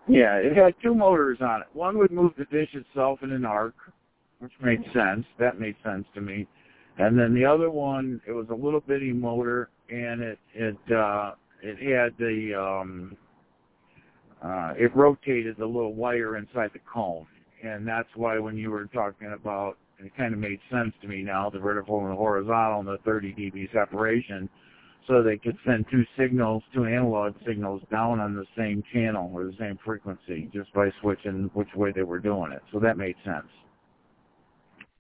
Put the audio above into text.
Yeah, it had two motors on it. One would move the dish itself in an arc, which made sense. That made sense to me. And then the other one, it was a little bitty motor, and it had the it rotated the little wire inside the cone, and that's why when you were talking about, it kind of made sense to me now, the vertical and the horizontal and the 30 dB separation, so they could send two analog signals down on the same channel or the same frequency just by switching which way they were doing it. So that made sense.